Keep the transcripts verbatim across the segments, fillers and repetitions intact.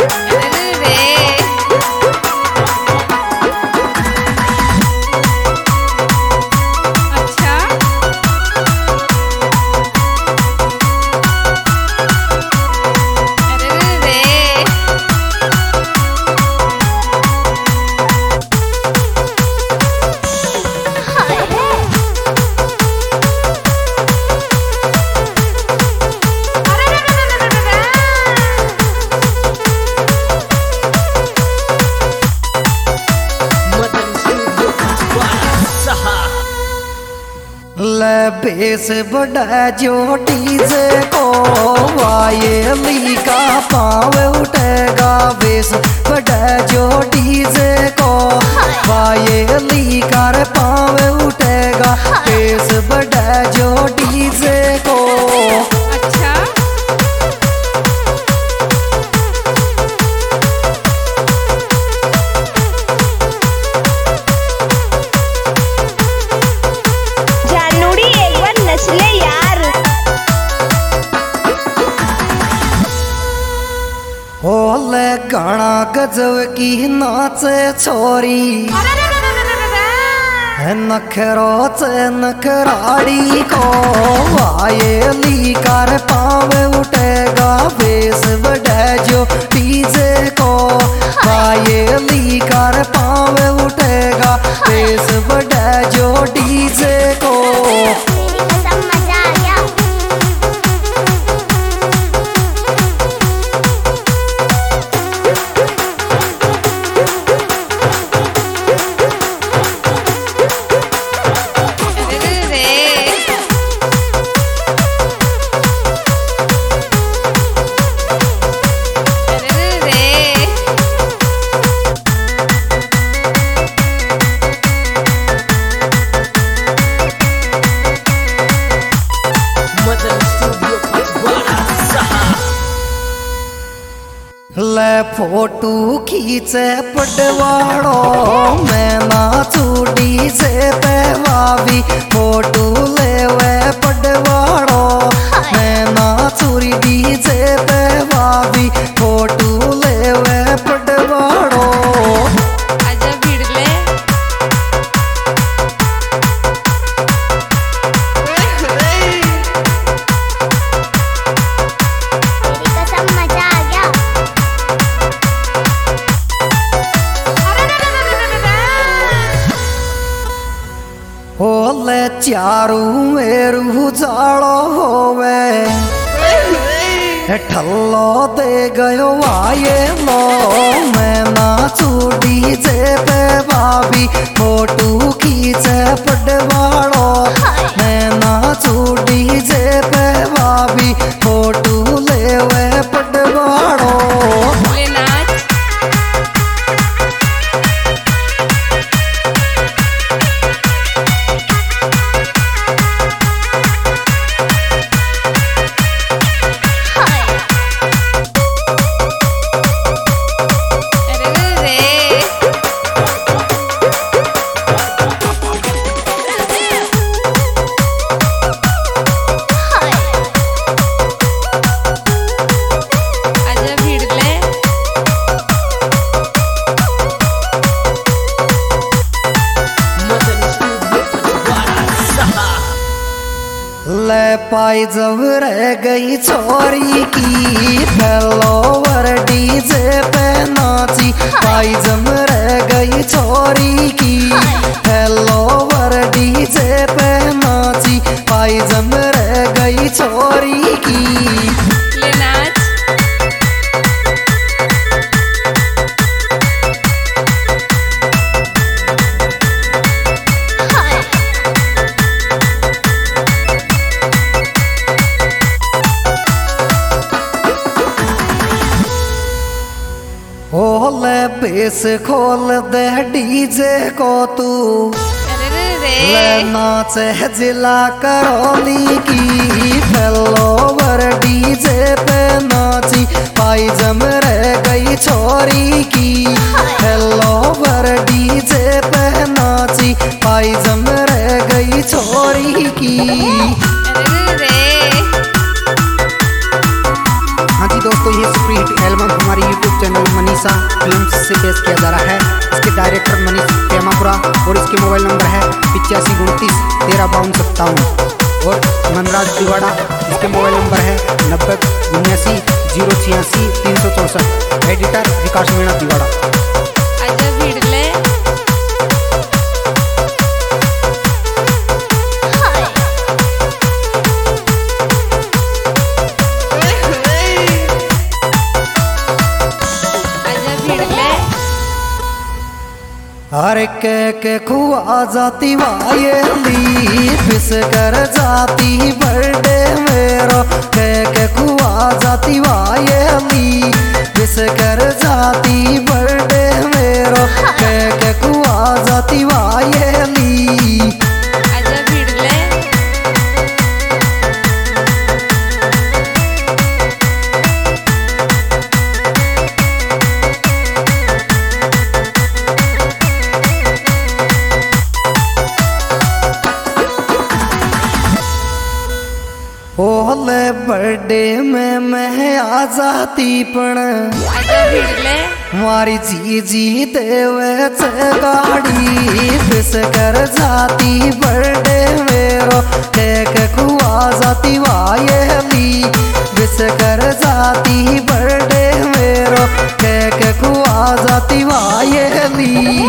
Base बड़ा जो DJ को वायली का पाँव उठेगा। बेस बड़ा जो डीजे को वायली का पाँव उठेगा। बेस बड़ा जो डीजे को होले गाना गजब की नाचे छोरी नखरो से नखराड़ी को वायली कार पाँव उठेगा। बेस बड़ा जो डीजे को वायली कार पाँव उठेगा। बेस बड़ा जो डीजे को ले फोटो खींचे पटवाड़ो मैं नाचू डीजे पे भाभी। फोटो ले वे पटवाड़ो मैं नाचू डीजे पे भाभी। फोटो ले वे पटवाड़ो आजा भिड़ले होले चारू मेरू जाड़ो होवे ठल्लो दे गयो आये लो मैं नाचू डीजे पे भाभी। फोटो खींचे पटवाड़ो मैं नाचू डीजे पे भाभी। फोटो ले वे पटवाड़ो ले पाई जब रह गई छोरी की फैलोवर डीजे पे नाची। पाई जब रह गई छोरी की फैलोवर डीजे पे नाची। पाई जब रह गई छोरी की ले नाच होले बेस खोल दे डीजे को तू ले नाचे जिला करौली की फैलोवर डीजे पे नाची। पाई जम रह गई छोरी की फैलोवर डीजे पे नाची। पाई जम रह गई छोरी की। हाँ जी दोस्तों, ये सुपर हिट एल्बम हमारे यूट्यूब चैनल आशा फिल्म्स से पेश किया जा रहा है। इसके डायरेक्टर मनीष प्रेमापुरा और इसके मोबाइल नंबर है पिचासी उनतीस तेरह बावन सत्तावन। और मनराज दिवाड़ा, इसके मोबाइल नंबर है नब्बे उन्यासी जीरो छियासी तीन सौ चौंसठ। एडिटर विकास मीणा दिवाड़ा। आजा भिडले हर के के खुआ जाती वायली फिस कर जाती बर्थडे मेरो। के के खुआ जाती वायली फिस कर जाती बर्थडे मेरो। के के खुआ जाती वायली। आजा भिडले ओले बर्थडे में मैं आ जाती पण आजा भिडले मारी जी जी देवे से गाड़ी फिस कर जाती बर्थडे मेरो। केक खुआ जाती वायली फिस कर जाती बर्थडे मेरो। केक खुआ जाती वायली।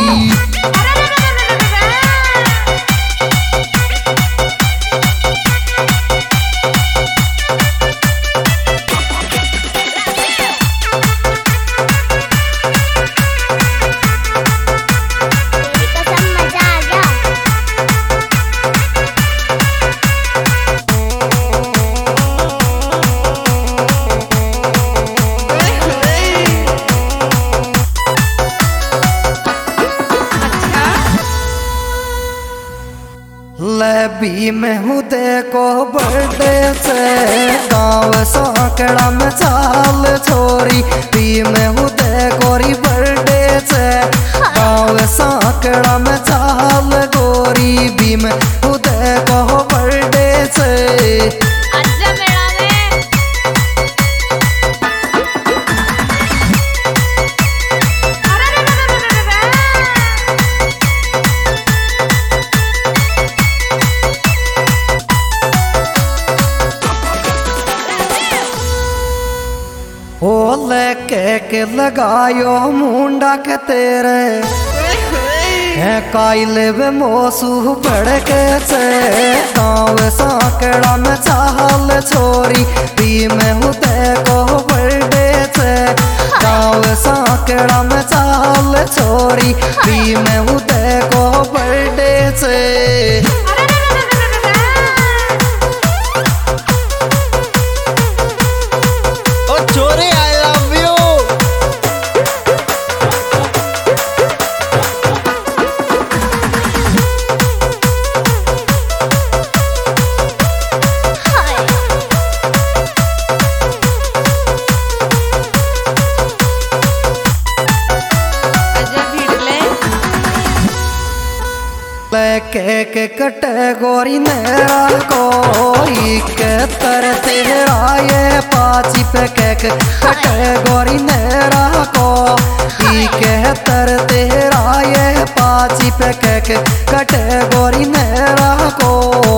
भी मैं हूँ देखो बर्थडे से गाँव सांकड़ा में चाल छोरी। भी मैं हूँ देखो री बर्थडे से गाँव सांकड़ा में चाल गोरी। भी मैं हूँ देखो बर्थडे से। आजा मेला में ओले केक लगायो मुंडा के तेरे है काइले वे मोसू बड़के से गाँव सांकड़ा में चाल छोरी। भी मैं हूँ देखो बर्थडे से गाँव सांकड़ा में चाल छोरी। भी मैं हूँ देखो बर्थडे से। केक कैटेगरी मेरा कोई के तर तेरा ये पाची पे केक कैटेगरी मेरा कोई के तर तेरा ये पाची पे केक कैटेगरी मेरा को।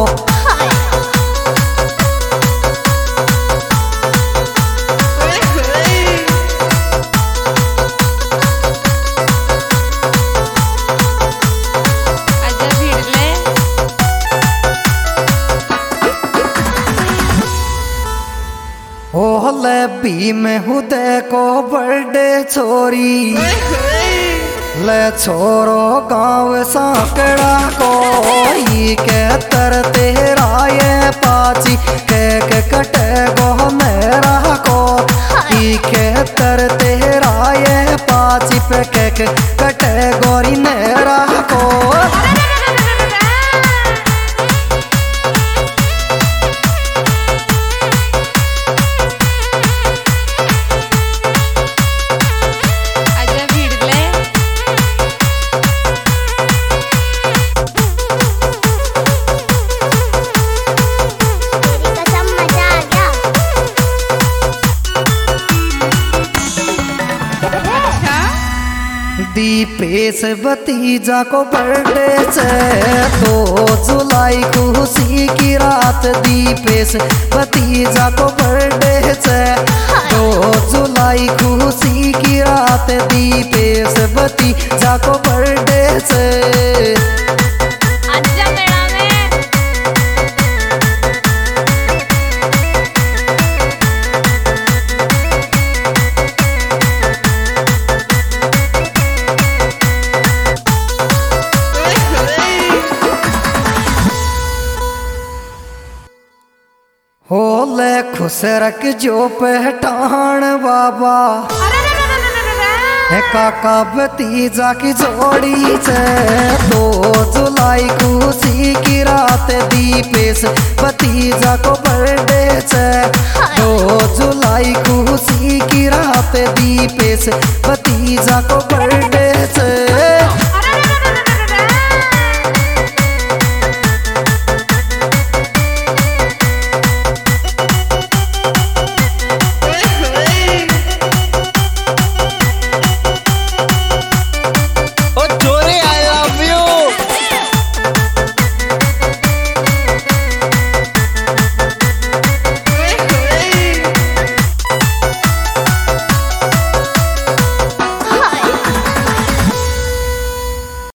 ओले भी मैं हूँ देखो बर्थडे छोरी। ले छोरो गाँव सांकड़ा कोई के तर तेरा ये पाची केक कैटेगो मेरा को। के तर तेरा ये पाची पे केक कैटेगरी मेरा को। अच्छा दीपेश भतीजा को बर्थडे से दो जुलाई खुशी की रात। दीपेश भतीजा को बर्थडे से दो जुलाई खुशी की रात। दीपेश भतीजा को बर्थडे से आजा मेला में। होले खुश रख जो पहचान बाबा। है काका भतीजा की जोड़ी से दो जुलाई खुशी की रात। दीपेश भतीजा को बर्थडे से दो जुलाई खुशी की रात। दीपेश भतीजा को बर्थडे से